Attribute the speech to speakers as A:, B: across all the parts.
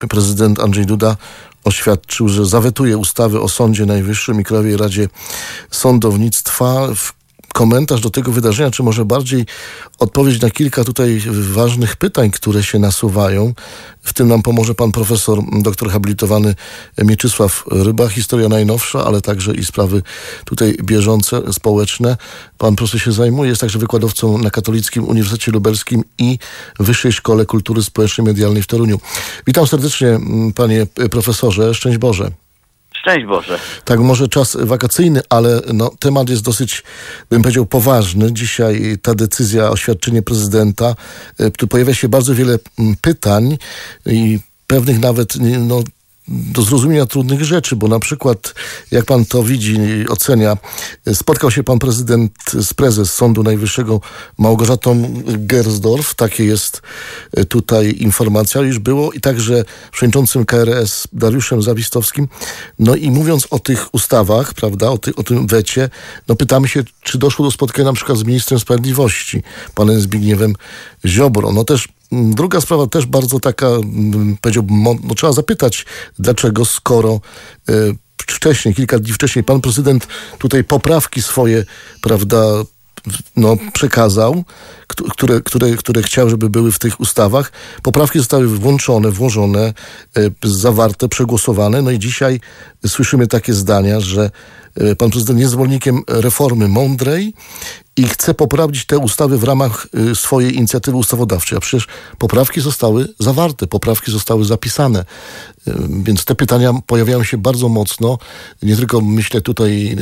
A: prezydent Andrzej Duda oświadczył, że zawetuje ustawy o Sądzie Najwyższym i Krajowej Radzie Sądownictwa. Komentarz do tego wydarzenia, czy może bardziej odpowiedź na kilka tutaj ważnych pytań, które się nasuwają. W tym nam pomoże pan profesor, doktor habilitowany Mieczysław Ryba, historia najnowsza, ale także i sprawy tutaj bieżące, społeczne. Pan profesor się zajmuje, jest także wykładowcą na Katolickim Uniwersytecie Lubelskim i Wyższej Szkole Kultury Społecznej i Medialnej w Toruniu. Witam serdecznie, panie profesorze. Szczęść Boże.
B: Szczęść Boże.
A: Tak, może czas wakacyjny, ale temat jest dosyć, bym powiedział, poważny. Dzisiaj ta decyzja, oświadczenie prezydenta, tu pojawia się bardzo wiele pytań i pewnych nawet do zrozumienia trudnych rzeczy, bo na przykład, jak pan to widzi i ocenia, spotkał się pan prezydent z prezes Sądu Najwyższego Małgorzatą Gersdorf, takie jest tutaj informacja, już było, i także przewodniczącym KRS Dariuszem Zawistowskim. No i mówiąc o tych ustawach, prawda, o tym wecie, pytamy się, czy doszło do spotkania na przykład z ministrem sprawiedliwości, panem Zbigniewem Ziobrą. No też druga sprawa, też bardzo taka, powiedziałbym, trzeba zapytać, dlaczego, skoro wcześniej, kilka dni wcześniej, pan prezydent tutaj poprawki swoje, prawda, przekazał, które chciał, żeby były w tych ustawach. Poprawki zostały włożone, zawarte, przegłosowane. No i dzisiaj słyszymy takie zdania, że pan prezydent jest zwolennikiem reformy mądrej i chce poprawić te ustawy w ramach swojej inicjatywy ustawodawczej. A przecież poprawki zostały zawarte, poprawki zostały zapisane. Więc te pytania pojawiają się bardzo mocno. Nie tylko myślę tutaj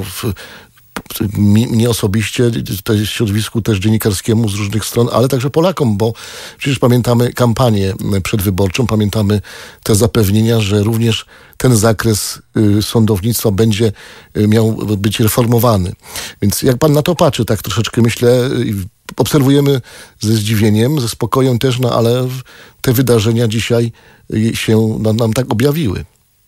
A: mnie osobiście, tutaj środowisku też dziennikarskiemu z różnych stron, ale także Polakom, bo przecież pamiętamy kampanię przedwyborczą, pamiętamy te zapewnienia, że również ten zakres sądownictwa będzie miał być reformowany. Więc jak pan na to patrzy, tak troszeczkę myślę, obserwujemy ze zdziwieniem, ze spokojem też, ale te wydarzenia dzisiaj się nam tak objawiły.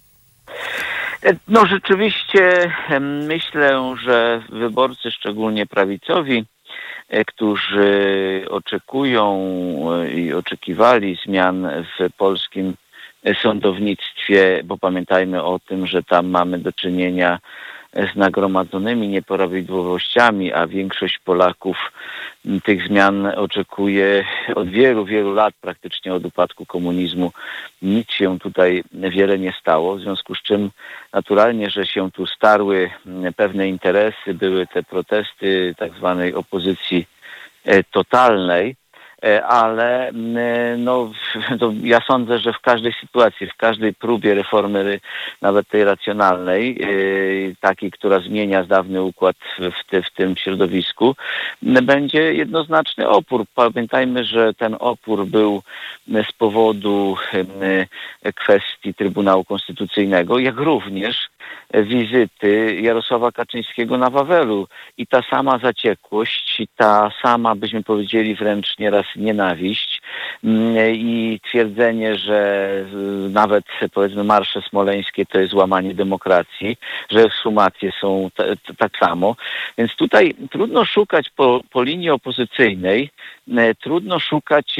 B: Rzeczywiście myślę, że wyborcy, szczególnie prawicowi, którzy oczekują i oczekiwali zmian w polskim sądownictwie, bo pamiętajmy o tym, że tam mamy do czynienia z nagromadzonymi nieprawidłowościami, a większość Polaków tych zmian oczekuje od wielu, wielu lat, praktycznie od upadku komunizmu. Nic się tutaj wiele nie stało, w związku z czym naturalnie, że się tu starły pewne interesy, były te protesty tak zwanej opozycji totalnej, ale ja sądzę, że w każdej sytuacji, w każdej próbie reformy, nawet tej racjonalnej, takiej, która zmienia dawny układ w tym środowisku, będzie jednoznaczny opór. Pamiętajmy, że ten opór był z powodu kwestii Trybunału Konstytucyjnego, jak również wizyty Jarosława Kaczyńskiego na Wawelu. I ta sama zaciekłość, ta sama, byśmy powiedzieli, wręcz nieraz nienawiść i twierdzenie, że nawet, powiedzmy, marsze smoleńskie to jest łamanie demokracji, że ekshumacje są tak samo. Więc tutaj trudno szukać po linii opozycyjnej, trudno szukać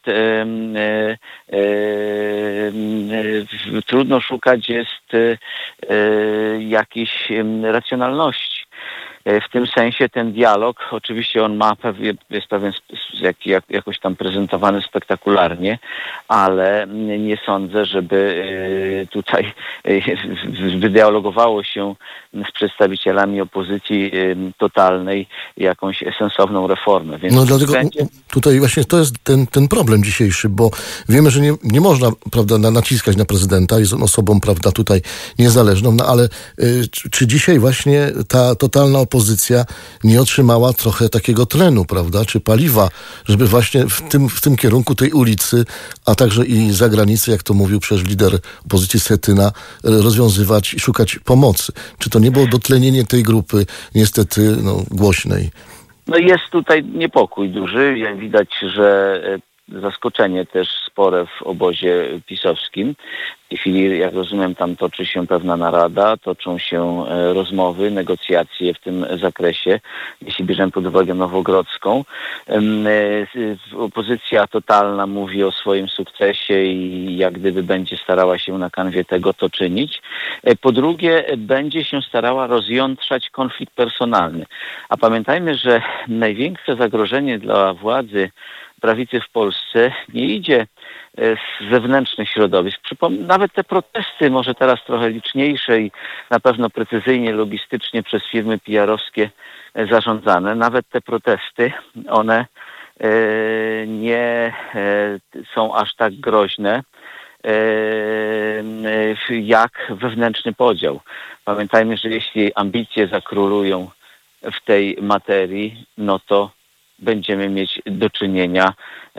B: jakiejś racjonalności. W tym sensie ten dialog, oczywiście on jest pewien, jakoś tam prezentowany spektakularnie, ale nie sądzę, żeby tutaj wydialogowało się z przedstawicielami opozycji totalnej jakąś sensowną reformę. Więc
A: dlatego tutaj właśnie to jest ten problem dzisiejszy, bo wiemy, że nie można, prawda, naciskać na prezydenta, jest on osobą, prawda, tutaj niezależną, ale czy dzisiaj właśnie ta totalna opozycja nie otrzymała trochę takiego tlenu, prawda, czy paliwa, żeby właśnie w tym kierunku tej ulicy, a także i za granicą, jak to mówił przecież lider opozycji Schetyna, rozwiązywać i szukać pomocy. Czy to nie było dotlenienie tej grupy niestety głośnej?
B: Jest tutaj niepokój duży. Jak widać, że zaskoczenie też spore w obozie pisowskim. W tej chwili, jak rozumiem, tam toczy się pewna narada, toczą się rozmowy, negocjacje w tym zakresie, jeśli bierzemy pod uwagę Nowogrodzką. Opozycja totalna mówi o swoim sukcesie i jak gdyby będzie starała się na kanwie tego to czynić. Po drugie, będzie się starała rozjątrzać konflikt personalny. A pamiętajmy, że największe zagrożenie dla władzy prawicy w Polsce nie idzie z zewnętrznych środowisk. Nawet te protesty, może teraz trochę liczniejsze i na pewno precyzyjnie, logistycznie przez firmy PR-owskie zarządzane, nawet te protesty, one nie są aż tak groźne jak wewnętrzny podział. Pamiętajmy, że jeśli ambicje zakrólują w tej materii, no to będziemy mieć do czynienia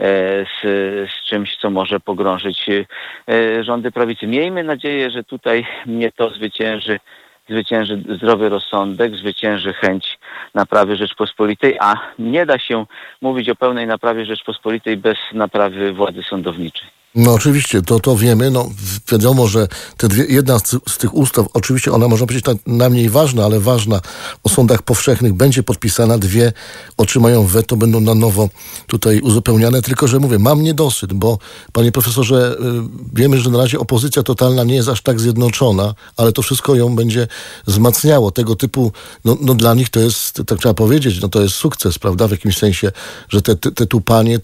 B: z czymś, co może pogrążyć rządy prawicy. Miejmy nadzieję, że tutaj nie to zwycięży zdrowy rozsądek, zwycięży chęć naprawy Rzeczpospolitej, a nie da się mówić o pełnej naprawie Rzeczpospolitej bez naprawy władzy sądowniczej.
A: No oczywiście, to wiemy. No, wiadomo, że jedna z tych ustaw, oczywiście ona można powiedzieć najmniej ważna, ale ważna o sądach powszechnych będzie podpisana. 2 otrzymają weto, będą na nowo tutaj uzupełniane. Tylko, że mówię, mam niedosyt, bo panie profesorze, wiemy, że na razie opozycja totalna nie jest aż tak zjednoczona, ale to wszystko ją będzie wzmacniało. Tego typu, no dla nich to jest, tak trzeba powiedzieć, no to jest sukces, prawda, w jakimś sensie, że te tupanie,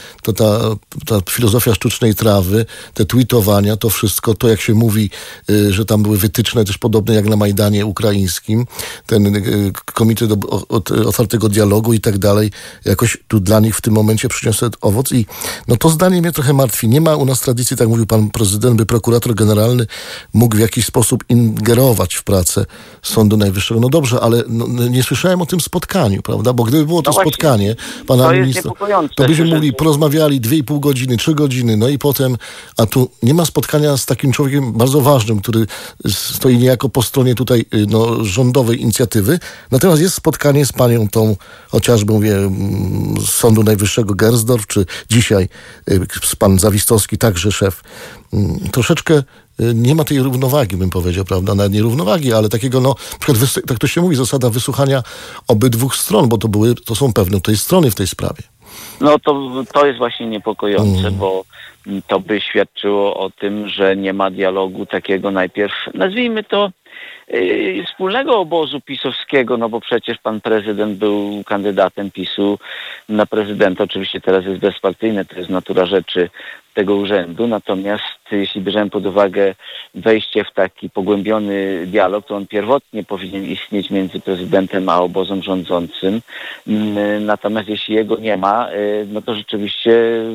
A: ta filozofia sztucznej trawy, te tweetowania, to wszystko, to jak się mówi, że tam były wytyczne też podobne jak na Majdanie ukraińskim, ten komitet otwartego dialogu i tak dalej, jakoś tu dla nich w tym momencie przyniosło owoc i no to zdanie mnie trochę martwi. Nie ma u nas tradycji, tak mówił pan prezydent, by prokurator generalny mógł w jakiś sposób ingerować w pracę Sądu Najwyższego. No dobrze, ale nie słyszałem o tym spotkaniu, prawda? Bo gdyby było to spotkanie pana ministra, to byśmy mogli, porozmawiali 2,5 godziny, 3 godziny, no i potem, a tu nie ma spotkania z takim człowiekiem bardzo ważnym, który stoi niejako po stronie tutaj rządowej inicjatywy. Natomiast jest spotkanie z panią tą, chociażby mówię, z Sądu Najwyższego Gersdorf, czy dzisiaj pan Zawistowski, także szef. Troszeczkę nie ma tej równowagi, bym powiedział, prawda? Nawet nie równowagi, ale takiego, na przykład, tak to się mówi, zasada wysłuchania obydwu stron, bo to są pewne tutaj strony w tej sprawie.
B: No to jest właśnie niepokojące, bo to by świadczyło o tym, że nie ma dialogu takiego najpierw, nazwijmy to, wspólnego obozu pisowskiego, no bo przecież pan prezydent był kandydatem PiS-u na prezydenta, oczywiście teraz jest bezpartyjny, to jest natura rzeczy tego urzędu, natomiast jeśli bierzemy pod uwagę wejście w taki pogłębiony dialog, to on pierwotnie powinien istnieć między prezydentem a obozem rządzącym, natomiast jeśli jego nie ma, no to rzeczywiście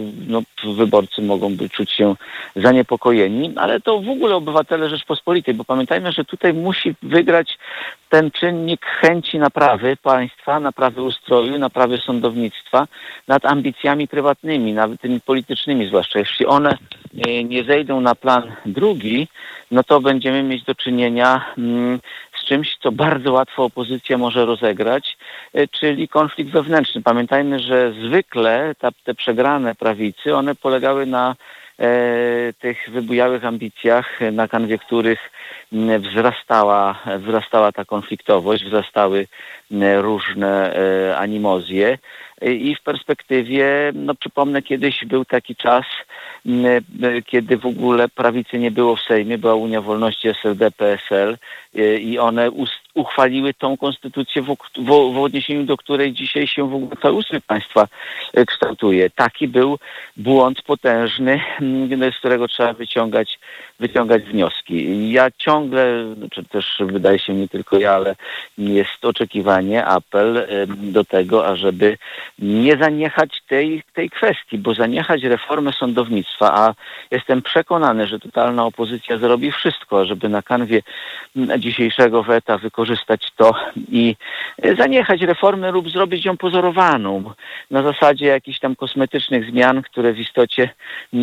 B: wyborcy mogą czuć się zaniepokojeni, ale to w ogóle obywatele Rzeczpospolitej, bo pamiętajmy, że tutaj musi wygrać ten czynnik chęci naprawy państwa, naprawy ustroju, naprawy sądownictwa nad ambicjami prywatnymi, nawet tymi politycznymi zwłaszcza. Jeśli one nie zejdą na plan drugi, no to będziemy mieć do czynienia z czymś, co bardzo łatwo opozycja może rozegrać, czyli konflikt wewnętrzny. Pamiętajmy, że zwykle te przegrane prawicy, one polegały na tych wybujałych ambicjach, na kanwie których wzrastała ta konfliktowość, wzrastały różne animozje i w perspektywie, przypomnę, kiedyś był taki czas, kiedy w ogóle prawicy nie było w Sejmie, była Unia Wolności SLD, PSL i one uchwaliły tą konstytucję, w odniesieniu do której dzisiaj się w ogóle cały ustrój państwa kształtuje. Taki był błąd potężny, z którego trzeba wyciągać wnioski. Ja ciągle, czy też wydaje się nie tylko ja, ale jest oczekiwanie, apel do tego, ażeby nie zaniechać tej kwestii, bo zaniechać reformę sądownictwa, a jestem przekonany, że totalna opozycja zrobi wszystko, żeby na kanwie dzisiejszego weta wykorzystać to i zaniechać reformy lub zrobić ją pozorowaną na zasadzie jakichś tam kosmetycznych zmian, które w istocie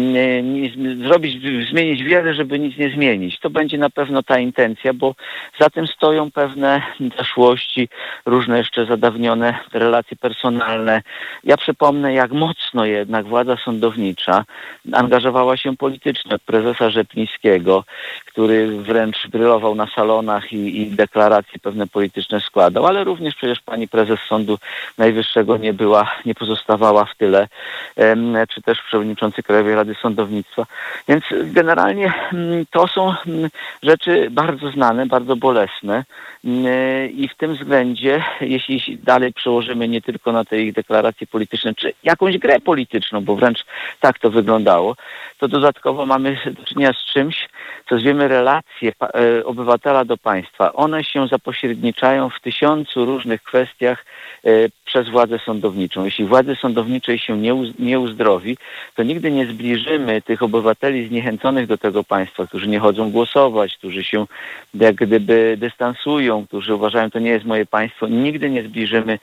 B: zmienić wiele, żeby nic nie zmienić. To będzie na pewno ta intencja, bo za tym stoją pewne zaszłości, różne jeszcze zadawnione relacje personalne, ale ja przypomnę, jak mocno jednak władza sądownicza angażowała się politycznie od prezesa Rzeplińskiego, który wręcz brylował na salonach i deklaracje pewne polityczne składał, ale również przecież pani prezes Sądu Najwyższego nie pozostawała w tyle, czy też przewodniczący Krajowej Rady Sądownictwa. Więc generalnie to są rzeczy bardzo znane, bardzo bolesne i w tym względzie, jeśli dalej przełożymy nie tylko na te ich deklaracje polityczne, czy jakąś grę polityczną, bo wręcz tak to wyglądało, to dodatkowo mamy do czynienia z czymś, co zwiemy relacje obywatela do państwa. One się zapośredniczają w 1000 różnych kwestiach przez władzę sądowniczą. Jeśli władzy sądowniczej się nie uzdrowi, to nigdy nie zbliżymy tych obywateli zniechęconych do tego państwa, którzy nie chodzą głosować, którzy się jak gdyby dystansują, którzy uważają, to nie jest moje państwo. Nigdy nie zbliżymy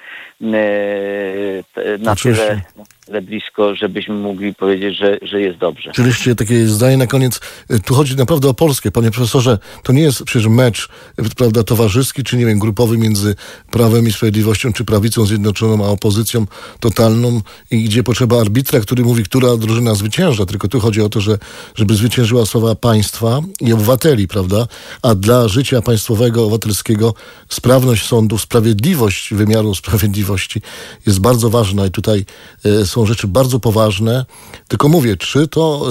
B: na tyle blisko, żebyśmy mogli powiedzieć, że jest dobrze.
A: Oczywiście takie zdanie na koniec. Tu chodzi naprawdę o Polskę. Panie profesorze, to nie jest przecież mecz, prawda, towarzyski, czy nie wiem, grupowy między Prawem i Sprawiedliwością, czy Prawicą Zjednoczoną, a opozycją totalną i gdzie potrzeba arbitra, który mówi, która drużyna zwycięża. Tylko tu chodzi o to, żeby zwyciężyła sława państwa i obywateli, prawda? A dla życia państwowego, obywatelskiego sprawność sądów, sprawiedliwość wymiaru sprawiedliwości jest bardzo ważna i tutaj są rzeczy bardzo poważne, tylko mówię, czy to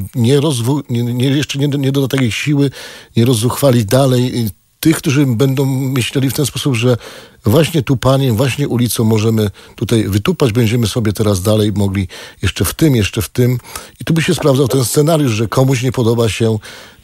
A: jeszcze nie doda takiej siły, nie rozzuchwali dalej tych, którzy będą myśleli w ten sposób, że właśnie tu paniem, właśnie ulicą możemy tutaj wytupać, będziemy sobie teraz dalej mogli jeszcze w tym. I tu by się sprawdzał ten scenariusz, że komuś nie podoba się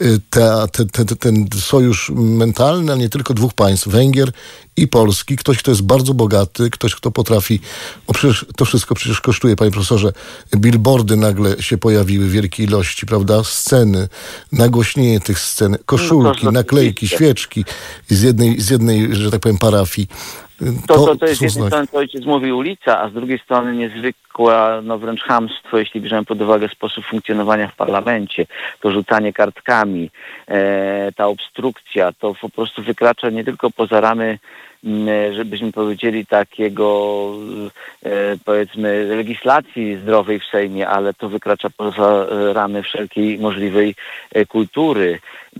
A: ten sojusz mentalny, a nie tylko dwóch państw, Węgier i Polski. Ktoś, kto jest bardzo bogaty, ktoś, kto potrafi... przecież to wszystko przecież kosztuje, panie profesorze. Billboardy nagle się pojawiły w wielkiej ilości, prawda? Sceny, nagłośnienie tych scen, koszulki, naklejki, świeczki z jednej, że tak powiem, parafii.
B: To jest z jednej strony, to ojciec mówi, ulica, a z drugiej strony niezwykła, wręcz chamstwo, jeśli bierzemy pod uwagę sposób funkcjonowania w parlamencie, to rzucanie kartkami, ta obstrukcja, to po prostu wykracza nie tylko poza ramy, żebyśmy powiedzieli, takiego, powiedzmy, legislacji zdrowej w Sejmie, ale to wykracza poza ramy wszelkiej możliwej kultury.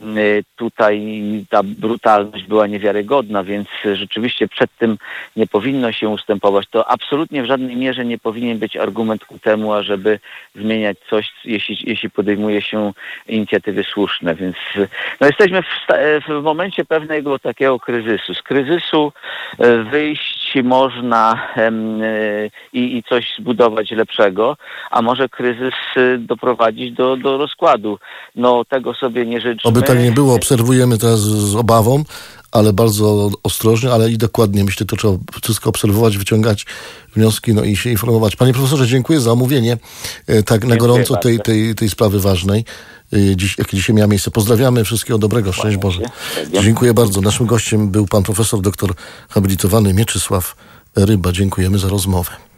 B: Tutaj ta brutalność była niewiarygodna, więc rzeczywiście przed tym nie powinno się ustępować. To absolutnie w żadnej mierze nie powinien być argument ku temu, ażeby zmieniać coś, jeśli podejmuje się inicjatywy słuszne. Więc jesteśmy w momencie pewnego takiego kryzysu. Z kryzysu wyjść można i coś zbudować lepszego, a może kryzys doprowadzić do rozkładu. Tego sobie nie życzymy.
A: Oby tak nie było. Obserwujemy teraz z obawą, ale bardzo ostrożnie, ale i dokładnie. Myślę, to trzeba wszystko obserwować, wyciągać wnioski, i się informować. Panie profesorze, dziękuję za omówienie tak na gorąco tej sprawy ważnej, jakie dzisiaj miała miejsce. Pozdrawiamy, wszystkiego dobrego, szczęść Boże. Dziękuję bardzo. Naszym gościem był pan profesor doktor habilitowany Mieczysław Ryba. Dziękujemy za rozmowę.